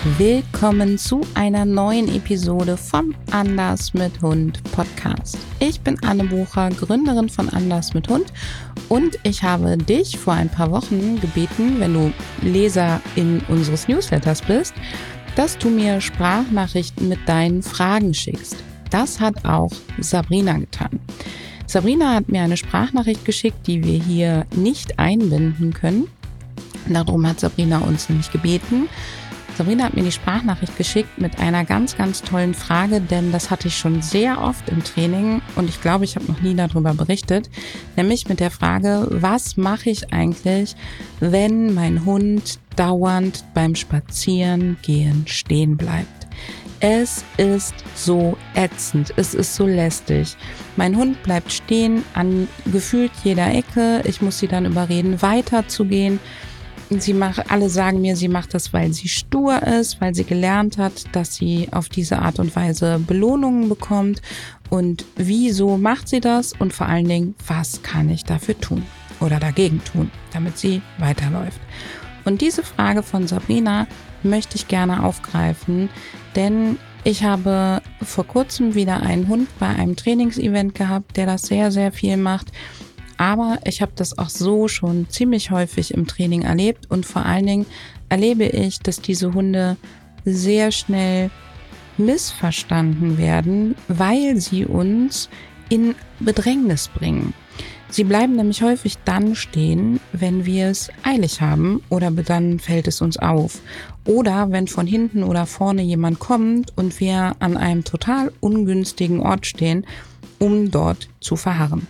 Willkommen zu einer neuen Episode vom Anders mit Hund Podcast. Ich bin Anne Bucher, Gründerin von Anders mit Hund, und ich habe dich vor ein paar Wochen gebeten, wenn du Leserin unseres Newsletters bist, dass du mir Sprachnachrichten mit deinen Fragen schickst. Das hat auch Sabrina getan. Sabrina hat mir eine Sprachnachricht geschickt, die wir hier nicht einbinden können. Darum hat Sabrina uns nämlich gebeten. Sabrina hat mir die Sprachnachricht geschickt mit einer ganz, ganz tollen Frage, denn das hatte ich schon sehr oft im Training und ich glaube, ich habe noch nie darüber berichtet, nämlich mit der Frage, was mache ich eigentlich, wenn mein Hund dauernd beim Spazierengehen stehen bleibt? Es ist so ätzend, es ist so lästig. Mein Hund bleibt stehen an gefühlt jeder Ecke, ich muss sie dann überreden, weiterzugehen. Alle sagen mir, sie macht das, weil sie stur ist, weil sie gelernt hat, dass sie auf diese Art und Weise Belohnungen bekommt. Und wieso macht sie das? Und vor allen Dingen, was kann ich dafür tun oder dagegen tun, damit sie weiterläuft? Und diese Frage von Sabrina möchte ich gerne aufgreifen, denn ich habe vor kurzem wieder einen Hund bei einem Trainingsevent gehabt, der das sehr, sehr viel macht. Aber ich habe das auch so schon ziemlich häufig im Training erlebt und vor allen Dingen erlebe ich, dass diese Hunde sehr schnell missverstanden werden, weil sie uns in Bedrängnis bringen. Sie bleiben nämlich häufig dann stehen, wenn wir es eilig haben oder dann fällt es uns auf. Oder wenn von hinten oder vorne jemand kommt und wir an einem total ungünstigen Ort stehen, um dort zu verharren.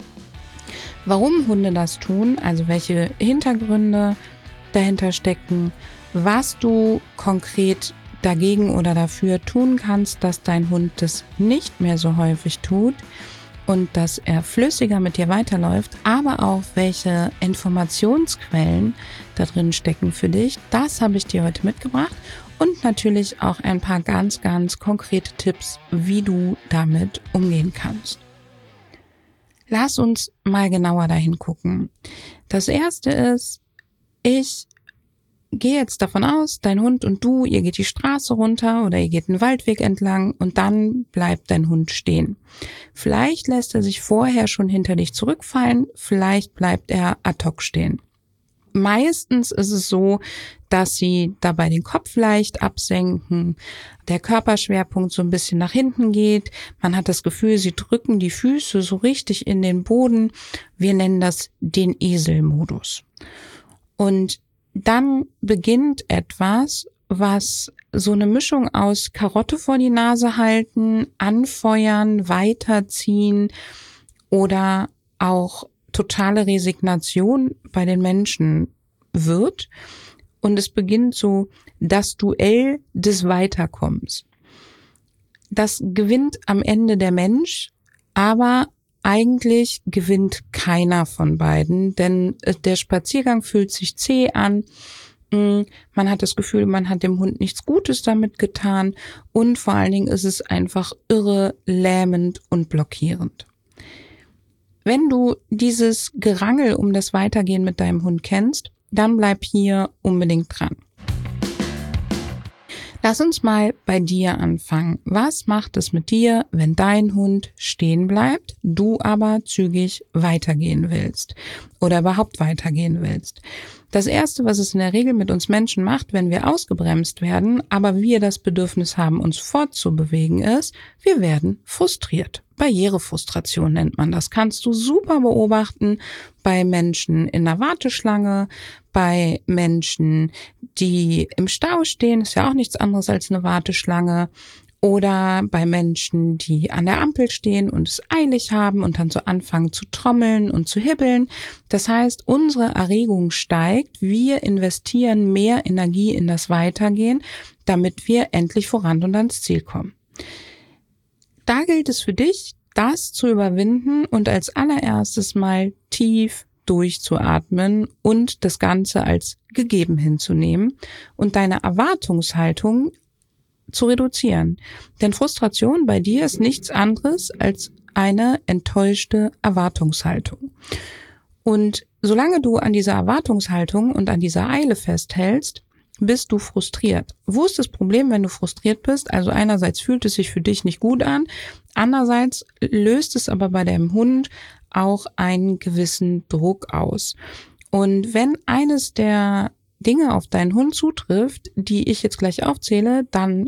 Warum Hunde das tun, also welche Hintergründe dahinter stecken, was du konkret dagegen oder dafür tun kannst, dass dein Hund das nicht mehr so häufig tut und dass er flüssiger mit dir weiterläuft, aber auch welche Informationsquellen da drin stecken für dich, das habe ich dir heute mitgebracht und natürlich auch ein paar ganz, ganz konkrete Tipps, wie du damit umgehen kannst. Lass uns mal genauer dahin gucken. Das erste ist, ich gehe jetzt davon aus, dein Hund und du, ihr geht die Straße runter oder ihr geht einen Waldweg entlang und dann bleibt dein Hund stehen. Vielleicht lässt er sich vorher schon hinter dich zurückfallen, vielleicht bleibt er ad hoc stehen. Meistens ist es so, dass sie dabei den Kopf leicht absenken, der Körperschwerpunkt so ein bisschen nach hinten geht. Man hat das Gefühl, sie drücken die Füße so richtig in den Boden. Wir nennen das den Eselmodus. Und dann beginnt etwas, was so eine Mischung aus Karotte vor die Nase halten, anfeuern, weiterziehen oder auch totale Resignation bei den Menschen wird. Und es beginnt so das Duell des Weiterkommens. Das gewinnt am Ende der Mensch, aber eigentlich gewinnt keiner von beiden, denn der Spaziergang fühlt sich zäh an. Man hat das Gefühl, man hat dem Hund nichts Gutes damit getan und vor allen Dingen ist es einfach irre, lähmend und blockierend. Wenn du dieses Gerangel um das Weitergehen mit deinem Hund kennst, dann bleib hier unbedingt dran. Lass uns mal bei dir anfangen. Was macht es mit dir, wenn dein Hund stehen bleibt, du aber zügig weitergehen willst oder überhaupt weitergehen willst? Das Erste, was es in der Regel mit uns Menschen macht, wenn wir ausgebremst werden, aber wir das Bedürfnis haben, uns fortzubewegen, ist, wir werden frustriert. Barrierefrustration nennt man das. Kannst du super beobachten bei Menschen in der Warteschlange, bei Menschen, die im Stau stehen, ist ja auch nichts anderes als eine Warteschlange, oder bei Menschen, die an der Ampel stehen und es eilig haben und dann so anfangen zu trommeln und zu hibbeln. Das heißt, unsere Erregung steigt, wir investieren mehr Energie in das Weitergehen, damit wir endlich voran und ans Ziel kommen. Da gilt es für dich, das zu überwinden und als allererstes mal tief durchzuatmen und das Ganze als gegeben hinzunehmen und deine Erwartungshaltung zu reduzieren. Denn Frustration bei dir ist nichts anderes als eine enttäuschte Erwartungshaltung. Und solange du an dieser Erwartungshaltung und an dieser Eile festhältst, bist du frustriert. Wo ist das Problem, wenn du frustriert bist? Also einerseits fühlt es sich für dich nicht gut an, andererseits löst es aber bei deinem Hund auch einen gewissen Druck aus. Und wenn eines der Dinge auf deinen Hund zutrifft, die ich jetzt gleich aufzähle, dann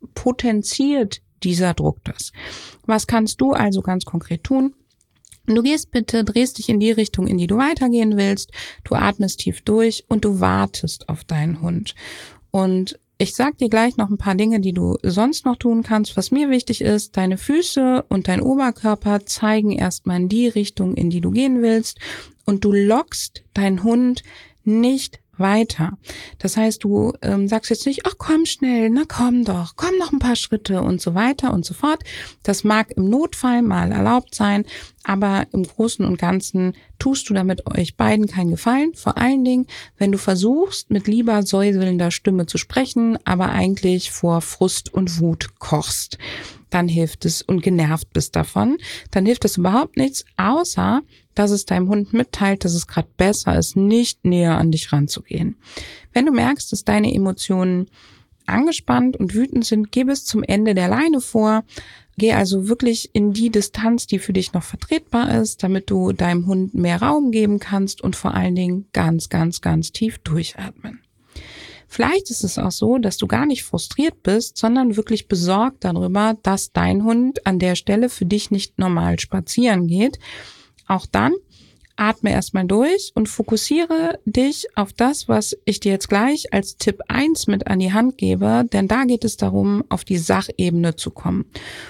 potenziert dieser Druck das. Was kannst du also ganz konkret tun? Du drehst dich in die Richtung, in die du weitergehen willst, du atmest tief durch und du wartest auf deinen Hund. Und ich sag dir gleich noch ein paar Dinge, die du sonst noch tun kannst. Was mir wichtig ist, deine Füße und dein Oberkörper zeigen erstmal in die Richtung, in die du gehen willst, und du lockst deinen Hund nicht weiter. Das heißt, du sagst jetzt nicht, ach komm schnell, na komm doch, komm noch ein paar Schritte und so weiter und so fort. Das mag im Notfall mal erlaubt sein, aber im Großen und Ganzen tust du damit euch beiden keinen Gefallen. Vor allen Dingen, wenn du versuchst, mit lieber säuselnder Stimme zu sprechen, aber eigentlich vor Frust und Wut kochst. Dann hilft es und genervt bist davon. Dann hilft es überhaupt nichts, außer dass es deinem Hund mitteilt, dass es gerade besser ist, nicht näher an dich ranzugehen. Wenn du merkst, dass deine Emotionen angespannt und wütend sind, geh bis zum Ende der Leine vor. Geh also wirklich in die Distanz, die für dich noch vertretbar ist, damit du deinem Hund mehr Raum geben kannst und vor allen Dingen ganz, ganz, ganz tief durchatmen. Vielleicht ist es auch so, dass du gar nicht frustriert bist, sondern wirklich besorgt darüber, dass dein Hund an der Stelle für dich nicht normal spazieren geht. Auch dann atme erstmal durch und fokussiere dich auf das, was ich dir jetzt gleich als Tipp 1 mit an die Hand gebe, denn da geht es darum, auf die Sachebene zu kommen.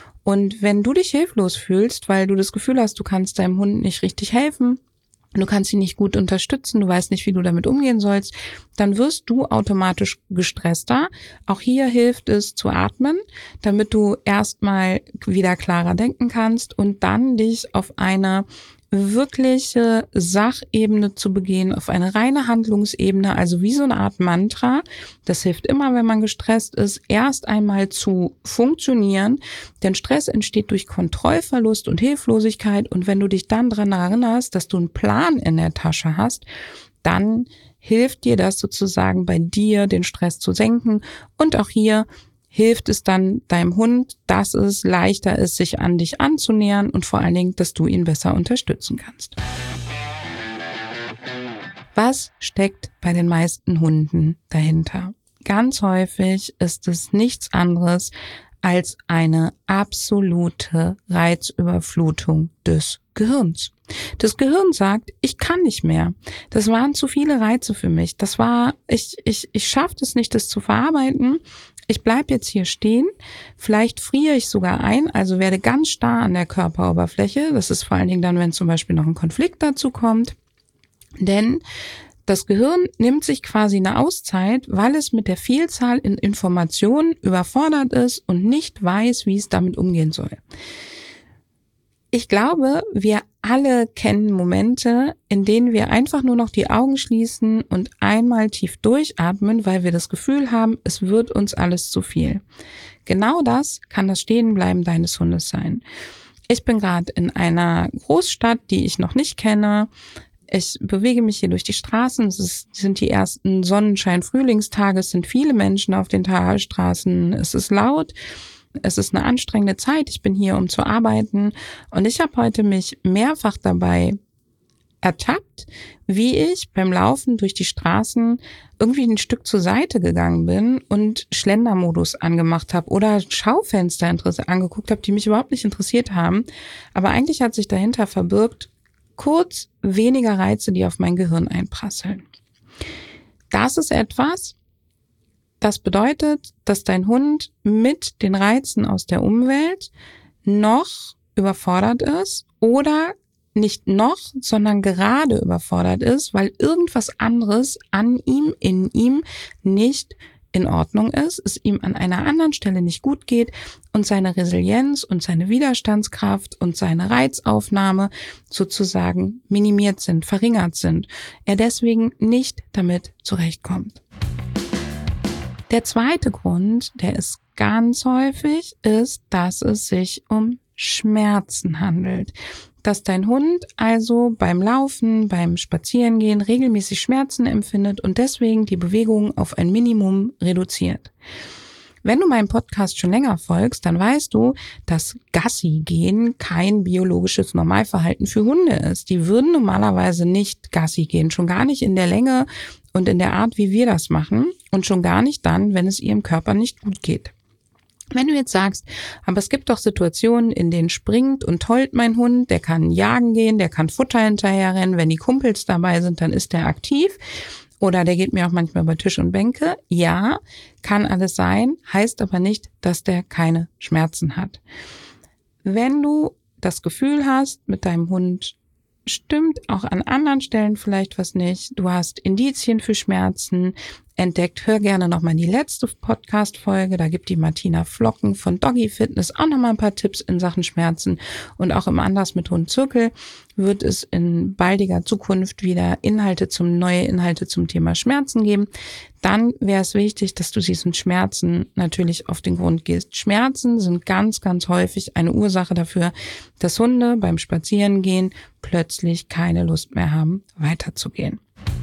Und wenn du dich hilflos fühlst, weil du das Gefühl hast, du kannst deinem Hund nicht richtig helfen, du kannst ihn nicht gut unterstützen, du weißt nicht, wie du damit umgehen sollst, dann wirst du automatisch gestresster. Auch hier hilft es zu atmen, damit du erstmal wieder klarer denken kannst und dann dich auf eine wirkliche Sachebene zu begehen, auf eine reine Handlungsebene, also wie so eine Art Mantra. Das hilft immer, wenn man gestresst ist, erst einmal zu funktionieren, denn Stress entsteht durch Kontrollverlust und Hilflosigkeit, und wenn du dich dann daran erinnerst, dass du einen Plan in der Tasche hast, dann hilft dir das sozusagen bei dir, den Stress zu senken, und auch hier hilft es dann deinem Hund, dass es leichter ist, sich an dich anzunähern und vor allen Dingen, dass du ihn besser unterstützen kannst. Was steckt bei den meisten Hunden dahinter? Ganz häufig ist es nichts anderes als eine absolute Reizüberflutung des Gehirns. Das Gehirn sagt, ich kann nicht mehr. Das waren zu viele Reize für mich. Ich schaffe es nicht, das zu verarbeiten. Ich bleib jetzt hier stehen. Vielleicht friere ich sogar ein, also werde ganz starr an der Körperoberfläche. Das ist vor allen Dingen dann, wenn zum Beispiel noch ein Konflikt dazu kommt. Denn das Gehirn nimmt sich quasi eine Auszeit, weil es mit der Vielzahl in Informationen überfordert ist und nicht weiß, wie es damit umgehen soll. Ich glaube, wir alle kennen Momente, in denen wir einfach nur noch die Augen schließen und einmal tief durchatmen, weil wir das Gefühl haben, es wird uns alles zu viel. Genau das kann das Stehenbleiben deines Hundes sein. Ich bin gerade in einer Großstadt, die ich noch nicht kenne. Ich bewege mich hier durch die Straßen. Es sind die ersten Sonnenschein-Frühlingstage. Es sind viele Menschen auf den Straßen. Es ist laut. Es ist eine anstrengende Zeit. Ich bin hier, um zu arbeiten. Und ich habe heute mich mehrfach dabei ertappt, wie ich beim Laufen durch die Straßen irgendwie ein Stück zur Seite gegangen bin und Schlendermodus angemacht habe oder Schaufenster angeguckt habe, die mich überhaupt nicht interessiert haben. Aber eigentlich hat sich dahinter verbirgt, kurz weniger Reize, die auf mein Gehirn einprasseln. Das ist etwas, das bedeutet, dass dein Hund mit den Reizen aus der Umwelt noch überfordert ist oder nicht noch, sondern gerade überfordert ist, weil irgendwas anderes an ihm, in ihm nicht in Ordnung ist, es ihm an einer anderen Stelle nicht gut geht und seine Resilienz und seine Widerstandskraft und seine Reizaufnahme sozusagen minimiert sind, verringert sind. Er deswegen nicht damit zurechtkommt. Der zweite Grund, der ist ganz häufig, ist, dass es sich um Schmerzen handelt. dass dein Hund also beim Laufen, beim Spazierengehen regelmäßig Schmerzen empfindet und deswegen die Bewegung auf ein Minimum reduziert. Wenn du meinem Podcast schon länger folgst, dann weißt du, dass Gassi gehen kein biologisches Normalverhalten für Hunde ist. Die würden normalerweise nicht Gassi gehen, schon gar nicht in der Länge und in der Art, wie wir das machen und schon gar nicht dann, wenn es ihrem Körper nicht gut geht. Wenn du jetzt sagst, aber es gibt doch Situationen, in denen springt und tollt mein Hund, der kann jagen gehen, der kann Futter hinterherrennen, wenn die Kumpels dabei sind, dann ist der aktiv oder der geht mir auch manchmal über Tisch und Bänke. Ja, kann alles sein, heißt aber nicht, dass der keine Schmerzen hat. Wenn du das Gefühl hast, mit deinem Hund stimmt auch an anderen Stellen vielleicht was nicht, du hast Indizien für Schmerzen entdeckt, hör gerne nochmal die letzte Podcast-Folge, da gibt die Martina Flocken von Doggy Fitness auch nochmal ein paar Tipps in Sachen Schmerzen und auch im Anders mit Hund Zirkel wird es in baldiger Zukunft wieder neue Inhalte zum Thema Schmerzen geben. Dann wäre es wichtig, dass du diesen Schmerzen natürlich auf den Grund gehst. Schmerzen sind ganz, ganz häufig eine Ursache dafür, dass Hunde beim Spazierengehen plötzlich keine Lust mehr haben, weiterzugehen.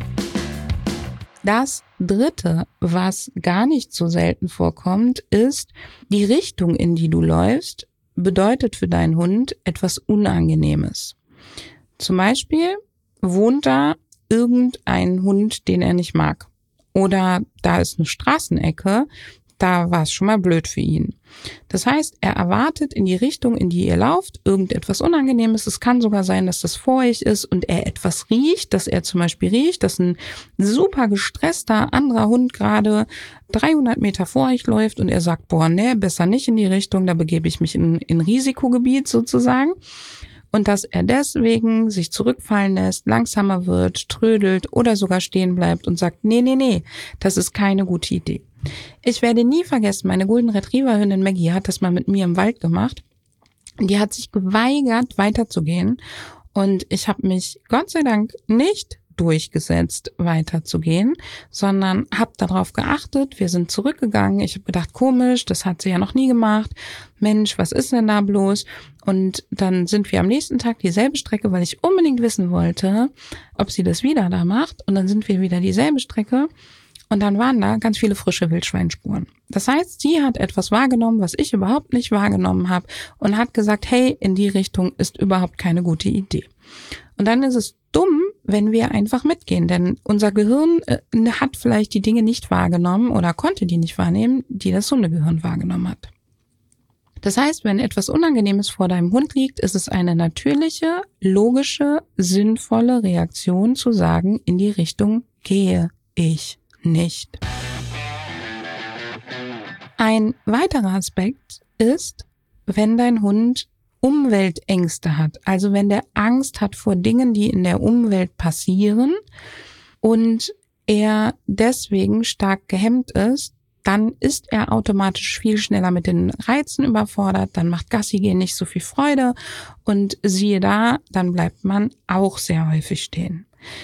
Das Dritte, was gar nicht so selten vorkommt, ist, die Richtung, in die du läufst, bedeutet für deinen Hund etwas Unangenehmes. Zum Beispiel wohnt da irgendein Hund, den er nicht mag. Oder da ist eine Straßenecke, da war es schon mal blöd für ihn. Das heißt, er erwartet in die Richtung, in die ihr lauft, irgendetwas Unangenehmes. Es kann sogar sein, dass das vor euch ist und er etwas riecht, dass er zum Beispiel riecht, dass ein super gestresster anderer Hund gerade 300 Meter vor euch läuft und er sagt, boah, nee, besser nicht in die Richtung, da begebe ich mich in Risikogebiet sozusagen. Und dass er deswegen sich zurückfallen lässt, langsamer wird, trödelt oder sogar stehen bleibt und sagt, nee, das ist keine gute Idee. Ich werde nie vergessen, meine Golden Retriever Hündin Maggie hat das mal mit mir im Wald gemacht. Die hat sich geweigert, weiterzugehen und ich habe mich Gott sei Dank nicht durchgesetzt, weiterzugehen, sondern habe darauf geachtet. Wir sind zurückgegangen. Ich habe gedacht, komisch, das hat sie ja noch nie gemacht. Mensch, was ist denn da bloß? Und dann sind wir am nächsten Tag dieselbe Strecke, weil ich unbedingt wissen wollte, ob sie das wieder da macht. Und dann sind wir wieder dieselbe Strecke. Und dann waren da ganz viele frische Wildschweinspuren. Das heißt, sie hat etwas wahrgenommen, was ich überhaupt nicht wahrgenommen habe und hat gesagt, hey, in die Richtung ist überhaupt keine gute Idee. Und dann ist es dumm, wenn wir einfach mitgehen, denn unser Gehirn hat vielleicht die Dinge nicht wahrgenommen oder konnte die nicht wahrnehmen, die das Hundegehirn wahrgenommen hat. Das heißt, wenn etwas Unangenehmes vor deinem Hund liegt, ist es eine natürliche, logische, sinnvolle Reaktion zu sagen, in die Richtung gehe ich nicht. Ein weiterer Aspekt ist, wenn dein Hund Umweltängste hat, also wenn der Angst hat vor Dingen, die in der Umwelt passieren und er deswegen stark gehemmt ist, dann ist er automatisch viel schneller mit den Reizen überfordert, dann macht Gassi gehen nicht so viel Freude und siehe da, dann bleibt man auch sehr häufig stehen.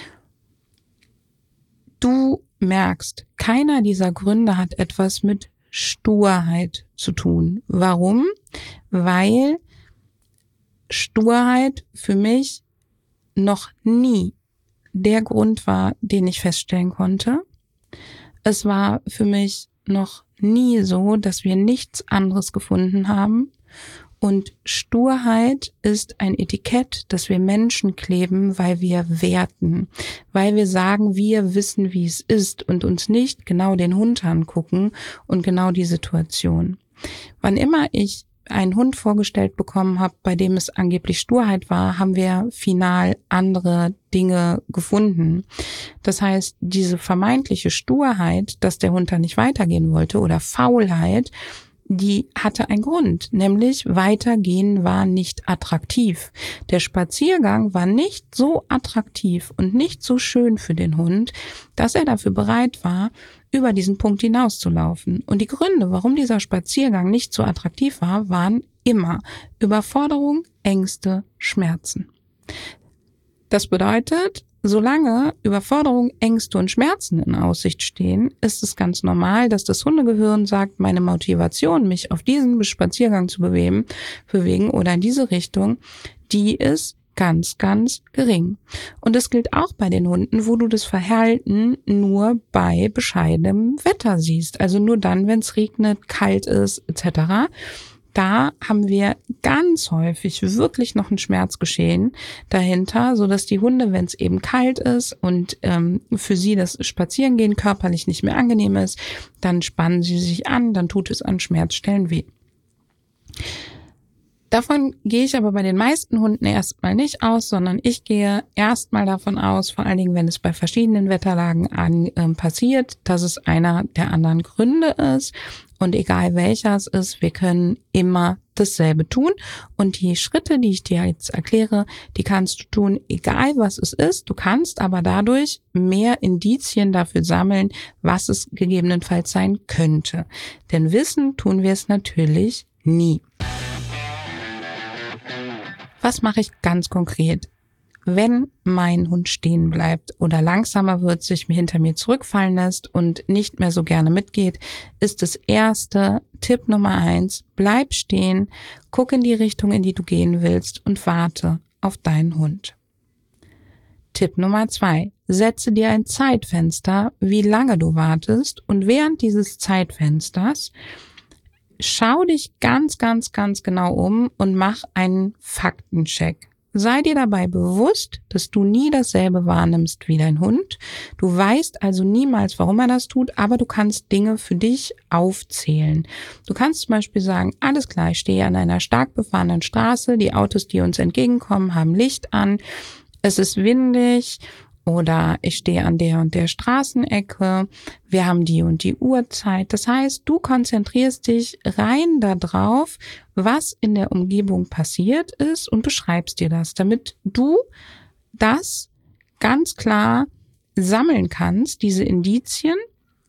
Du merkst, keiner dieser Gründe hat etwas mit Sturheit zu tun. Warum? Weil Sturheit für mich noch nie der Grund war, den ich feststellen konnte. Es war für mich noch nie so, dass wir nichts anderes gefunden haben. Und Sturheit ist ein Etikett, das wir Menschen kleben, weil wir werten, weil wir sagen, wir wissen, wie es ist und uns nicht genau den Hund angucken und genau die Situation. Wann immer ich einen Hund vorgestellt bekommen habe, bei dem es angeblich Sturheit war, haben wir final andere Dinge gefunden. Das heißt, diese vermeintliche Sturheit, dass der Hund da nicht weitergehen wollte oder Faulheit, die hatte einen Grund, nämlich weitergehen war nicht attraktiv. Der Spaziergang war nicht so attraktiv und nicht so schön für den Hund, dass er dafür bereit war, über diesen Punkt hinauszulaufen. Und die Gründe, warum dieser Spaziergang nicht so attraktiv war, waren immer Überforderung, Ängste, Schmerzen. Das bedeutet, solange Überforderung, Ängste und Schmerzen in Aussicht stehen, ist es ganz normal, dass das Hundegehirn sagt, meine Motivation, mich auf diesen Spaziergang zu bewegen oder in diese Richtung, die ist ganz, ganz gering. Und das gilt auch bei den Hunden, wo du das Verhalten nur bei bescheidenem Wetter siehst. Also nur dann, wenn es regnet, kalt ist etc. Da haben wir ganz häufig wirklich noch ein Schmerzgeschehen dahinter, so dass die Hunde, wenn es eben kalt ist und für sie das Spazierengehen körperlich nicht mehr angenehm ist, dann spannen sie sich an, dann tut es an Schmerzstellen weh. Davon gehe ich aber bei den meisten Hunden erstmal nicht aus, sondern ich gehe erstmal davon aus, vor allen Dingen, wenn es bei verschiedenen Wetterlagen passiert, dass es einer der anderen Gründe ist. Und egal welcher es ist, wir können immer dasselbe tun. Und die Schritte, die ich dir jetzt erkläre, die kannst du tun, egal was es ist. Du kannst aber dadurch mehr Indizien dafür sammeln, was es gegebenenfalls sein könnte. Denn wissen tun wir es natürlich nie. Was mache ich ganz konkret? Wenn mein Hund stehen bleibt oder langsamer wird, sich hinter mir zurückfallen lässt und nicht mehr so gerne mitgeht, ist das erste Tipp Nummer 1, bleib stehen, guck in die Richtung, in die du gehen willst und warte auf deinen Hund. Tipp Nummer 2, setze dir ein Zeitfenster, wie lange du wartest, und während dieses Zeitfensters schau dich ganz, ganz, ganz genau um und mach einen Faktencheck. Sei dir dabei bewusst, dass du nie dasselbe wahrnimmst wie dein Hund. Du weißt also niemals, warum er das tut, aber du kannst Dinge für dich aufzählen. Du kannst zum Beispiel sagen, alles klar, ich stehe an einer stark befahrenen Straße, die Autos, die uns entgegenkommen, haben Licht an, es ist windig, oder ich stehe an der und der Straßenecke, wir haben die und die Uhrzeit. Das heißt, du konzentrierst dich rein darauf, was in der Umgebung passiert ist und beschreibst dir das, damit du das ganz klar sammeln kannst, diese Indizien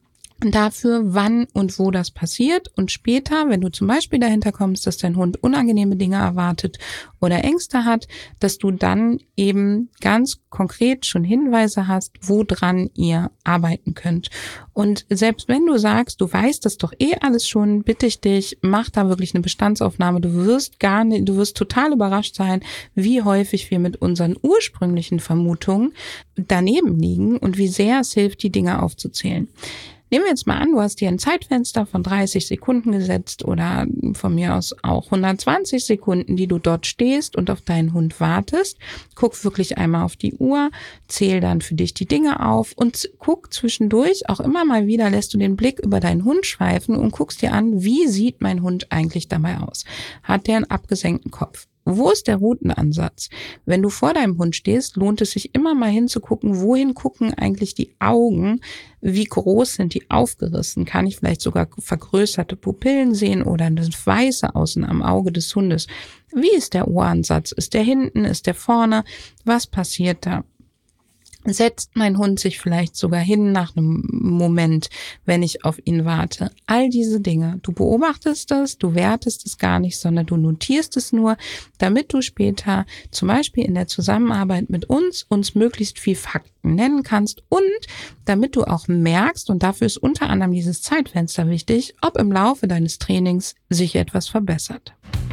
dafür, wann und wo das passiert, und später, wenn du zum Beispiel dahinter kommst, dass dein Hund unangenehme Dinge erwartet oder Ängste hat, dass du dann eben ganz konkret schon Hinweise hast, woran ihr arbeiten könnt. Und selbst wenn du sagst, du weißt das doch alles schon, bitte ich dich, mach da wirklich eine Bestandsaufnahme. Du wirst total überrascht sein, wie häufig wir mit unseren ursprünglichen Vermutungen daneben liegen und wie sehr es hilft, die Dinge aufzuzählen. Nehmen wir jetzt mal an, du hast dir ein Zeitfenster von 30 Sekunden gesetzt oder von mir aus auch 120 Sekunden, die du dort stehst und auf deinen Hund wartest. Guck wirklich einmal auf die Uhr, zähl dann für dich die Dinge auf und guck zwischendurch auch immer mal wieder, lässt du den Blick über deinen Hund schweifen und guckst dir an, wie sieht mein Hund eigentlich dabei aus? Hat der einen abgesenkten Kopf? Wo ist der Routenansatz? Wenn du vor deinem Hund stehst, lohnt es sich immer mal hinzugucken, wohin gucken eigentlich die Augen, wie groß sind die aufgerissen, kann ich vielleicht sogar vergrößerte Pupillen sehen oder das Weiße außen am Auge des Hundes. Wie ist der Ohransatz? Ist der hinten, ist der vorne? Was passiert da? Setzt mein Hund sich vielleicht sogar hin nach einem Moment, wenn ich auf ihn warte? All diese Dinge. Du beobachtest das, du wertest es gar nicht, sondern du notierst es nur, damit du später zum Beispiel in der Zusammenarbeit mit uns möglichst viel Fakten nennen kannst und damit du auch merkst, und dafür ist unter anderem dieses Zeitfenster wichtig, ob im Laufe deines Trainings sich etwas verbessert.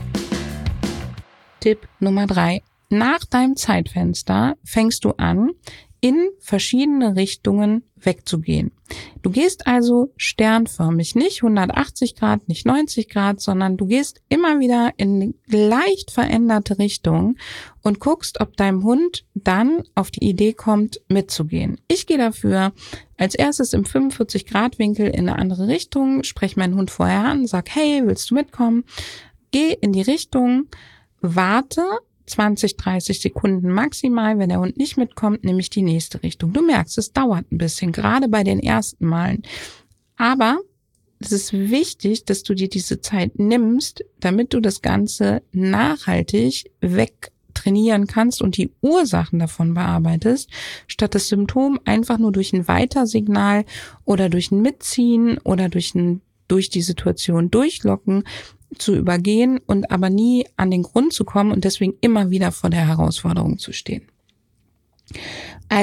Tipp Nummer 3. Nach deinem Zeitfenster fängst du an, in verschiedene Richtungen wegzugehen. Du gehst also sternförmig, nicht 180 Grad, nicht 90 Grad, sondern du gehst immer wieder in leicht veränderte Richtungen und guckst, ob deinem Hund dann auf die Idee kommt, mitzugehen. Ich gehe dafür als erstes im 45-Grad-Winkel in eine andere Richtung, spreche meinen Hund vorher an, sag, hey, willst du mitkommen? Geh in die Richtung, warte 20, 30 Sekunden maximal. Wenn der Hund nicht mitkommt, nehme ich die nächste Richtung. Du merkst, es dauert ein bisschen, gerade bei den ersten Malen. Aber es ist wichtig, dass du dir diese Zeit nimmst, damit du das Ganze nachhaltig wegtrainieren kannst und die Ursachen davon bearbeitest, statt das Symptom einfach nur durch ein Weitersignal oder durch ein Mitziehen oder durch die Situation durchlocken zu übergehen und aber nie an den Grund zu kommen und deswegen immer wieder vor der Herausforderung zu stehen. Also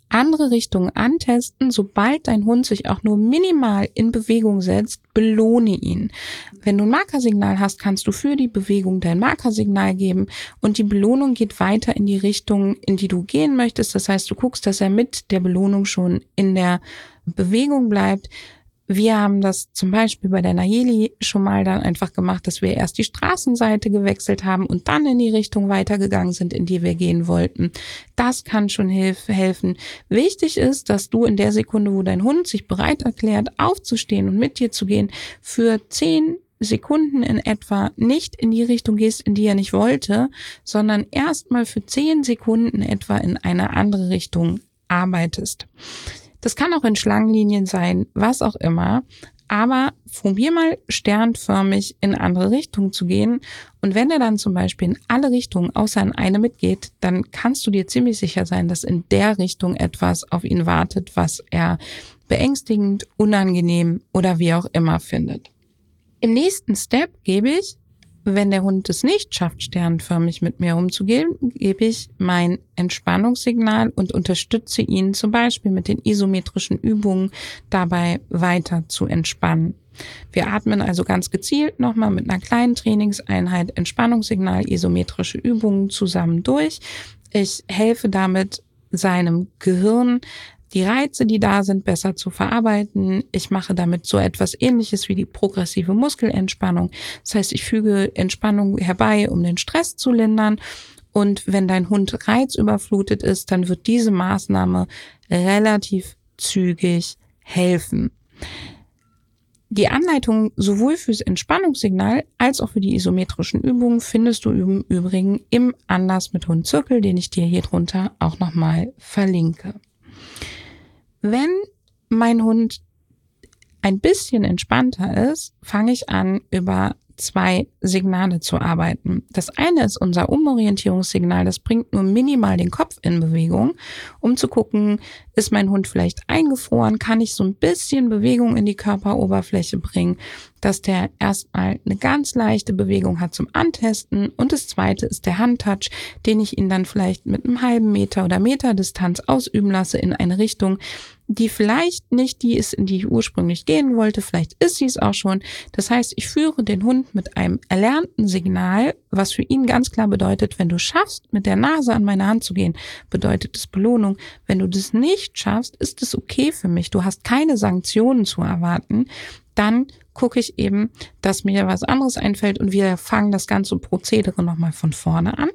andere Richtungen antesten. Sobald dein Hund sich auch nur minimal in Bewegung setzt, belohne ihn. Wenn du ein Markersignal hast, kannst du für die Bewegung dein Markersignal geben und die Belohnung geht weiter in die Richtung, in die du gehen möchtest. Das heißt, du guckst, dass er mit der Belohnung schon in der Bewegung bleibt. Wir haben das zum Beispiel bei der Nayeli schon mal dann einfach gemacht, dass wir erst die Straßenseite gewechselt haben und dann in die Richtung weitergegangen sind, in die wir gehen wollten. Das kann schon helfen. Wichtig ist, dass du in der Sekunde, wo dein Hund sich bereit erklärt, aufzustehen und mit dir zu gehen, für 10 Sekunden in etwa nicht in die Richtung gehst, in die er nicht wollte, sondern erstmal für 10 Sekunden etwa in eine andere Richtung arbeitest. Das kann auch in Schlangenlinien sein, was auch immer, aber probier mal sternförmig in andere Richtungen zu gehen und wenn er dann zum Beispiel in alle Richtungen außer in eine mitgeht, dann kannst du dir ziemlich sicher sein, dass in der Richtung etwas auf ihn wartet, was er beängstigend, unangenehm oder wie auch immer findet. Im nächsten Step gebe ich, wenn der Hund es nicht schafft, sternförmig mit mir umzugehen, gebe ich mein Entspannungssignal und unterstütze ihn zum Beispiel mit den isometrischen Übungen dabei weiter zu entspannen. Wir atmen also ganz gezielt nochmal mit einer kleinen Trainingseinheit Entspannungssignal, isometrische Übungen zusammen durch. Ich helfe damit seinem Gehirn, die Reize, die da sind, besser zu verarbeiten. Ich mache damit so etwas Ähnliches wie die progressive Muskelentspannung. Das heißt, ich füge Entspannung herbei, um den Stress zu lindern. Und wenn dein Hund reizüberflutet ist, dann wird diese Maßnahme relativ zügig helfen. Die Anleitung sowohl fürs Entspannungssignal als auch für die isometrischen Übungen findest du im Übrigen im Anders mit Hund Zirkel, den ich dir hier drunter auch nochmal verlinke. Wenn mein Hund ein bisschen entspannter ist, fange ich an, über 2 Signale zu arbeiten. Das eine ist unser Umorientierungssignal, das bringt nur minimal den Kopf in Bewegung, um zu gucken, ist mein Hund vielleicht eingefroren, kann ich so ein bisschen Bewegung in die Körperoberfläche bringen, dass der erstmal eine ganz leichte Bewegung hat zum Antesten und das zweite ist der Handtouch, den ich ihn dann vielleicht mit einem halben Meter oder Meter Distanz ausüben lasse in eine Richtung, die vielleicht nicht die ist, in die ich ursprünglich gehen wollte, vielleicht ist sie es auch schon. Das heißt, ich führe den Hund mit einem erlernten Signal, was für ihn ganz klar bedeutet, wenn du schaffst, mit der Nase an meine Hand zu gehen, bedeutet es Belohnung. Wenn du das nicht schaffst, ist es okay für mich. Du hast keine Sanktionen zu erwarten. Dann gucke ich eben, dass mir was anderes einfällt und wir fangen das ganze Prozedere nochmal von vorne an.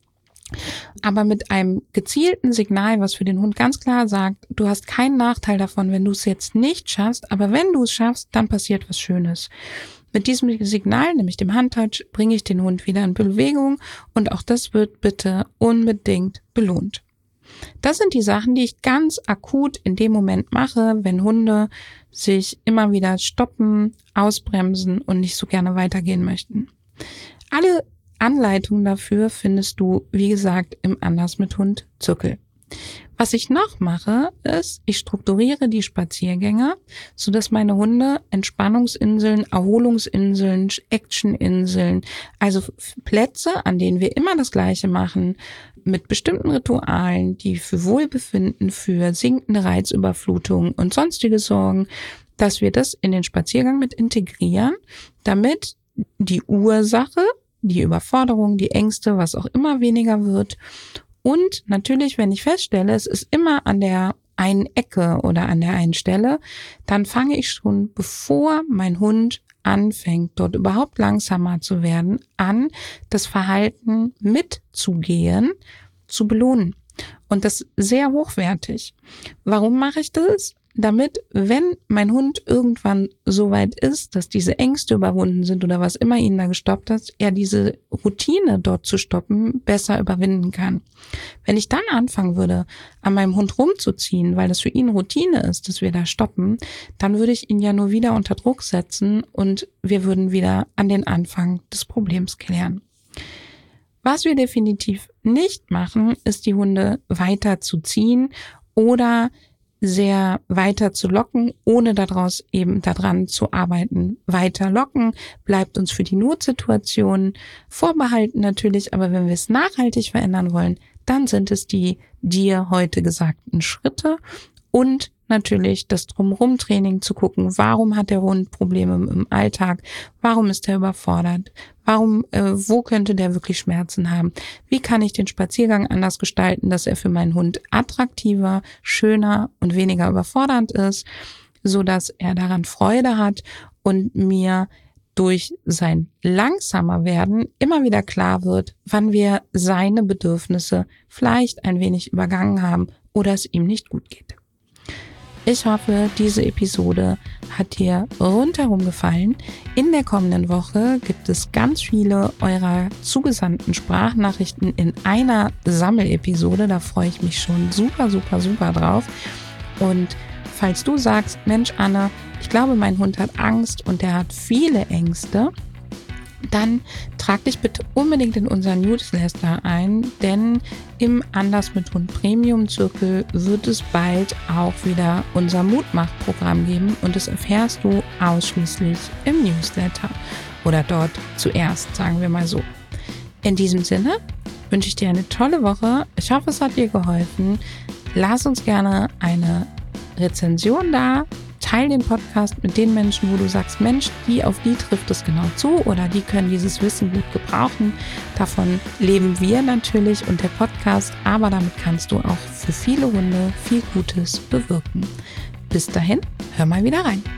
Aber mit einem gezielten Signal, was für den Hund ganz klar sagt, du hast keinen Nachteil davon, wenn du es jetzt nicht schaffst, aber wenn du es schaffst, dann passiert was Schönes. Mit diesem Signal, nämlich dem Handtouch, bringe ich den Hund wieder in Bewegung und auch das wird bitte unbedingt belohnt. Das sind die Sachen, die ich ganz akut in dem Moment mache, wenn Hunde sich immer wieder stoppen, ausbremsen und nicht so gerne weitergehen möchten. Alle Anleitungen dafür findest du, wie gesagt, im Anders mit Hund Zirkel. Was ich noch mache, ist, ich strukturiere die Spaziergänge, sodass meine Hunde Entspannungsinseln, Erholungsinseln, Actioninseln, also Plätze, an denen wir immer das Gleiche machen, mit bestimmten Ritualen, die für Wohlbefinden, für sinkende Reizüberflutung und sonstige sorgen, dass wir das in den Spaziergang mit integrieren, damit die Ursache, die Überforderung, die Ängste, was auch immer weniger wird. Und natürlich, wenn ich feststelle, es ist immer an der einen Ecke oder an der einen Stelle, dann fange ich schon, bevor mein Hund anfängt, dort überhaupt langsamer zu werden, an, das Verhalten mitzugehen, zu belohnen. Und das sehr hochwertig. Warum mache ich das? Damit, wenn mein Hund irgendwann so weit ist, dass diese Ängste überwunden sind oder was immer ihn da gestoppt hat, er diese Routine dort zu stoppen besser überwinden kann. Wenn ich dann anfangen würde, an meinem Hund rumzuziehen, weil das für ihn Routine ist, dass wir da stoppen, dann würde ich ihn ja nur wieder unter Druck setzen und wir würden wieder an den Anfang des Problems klären. Was wir definitiv nicht machen, ist die Hunde weiter zu ziehen oder sehr weiter zu locken, ohne daraus eben daran zu arbeiten. Weiter locken bleibt uns für die Notsituation vorbehalten natürlich, aber wenn wir es nachhaltig verändern wollen, dann sind es die dir heute gesagten Schritte und natürlich das Drumherum-Training zu gucken, warum hat der Hund Probleme im Alltag, warum ist er überfordert, wo könnte der wirklich Schmerzen haben, wie kann ich den Spaziergang anders gestalten, dass er für meinen Hund attraktiver, schöner und weniger überfordernd ist, so dass er daran Freude hat und mir durch sein langsamer Werden immer wieder klar wird, wann wir seine Bedürfnisse vielleicht ein wenig übergangen haben oder es ihm nicht gut geht. Ich hoffe, diese Episode hat dir rundherum gefallen. In der kommenden Woche gibt es ganz viele eurer zugesandten Sprachnachrichten in einer Sammelepisode. Da freue ich mich schon super, super, super drauf. Und falls du sagst, Mensch Anne, ich glaube, mein Hund hat Angst und der hat viele Ängste, dann trag dich bitte unbedingt in unseren Newsletter ein, denn im Anders mit Hund Premium Zirkel wird es bald auch wieder unser Mutmach-Programm geben und das erfährst du ausschließlich im Newsletter oder dort zuerst, sagen wir mal so. In diesem Sinne wünsche ich dir eine tolle Woche. Ich hoffe, es hat dir geholfen. Lass uns gerne eine Rezension da. Teil den Podcast mit den Menschen, wo du sagst, Mensch, auf die trifft es genau zu oder die können dieses Wissen gut gebrauchen. Davon leben wir natürlich und der Podcast, aber damit kannst du auch für viele Hunde viel Gutes bewirken. Bis dahin, hör mal wieder rein.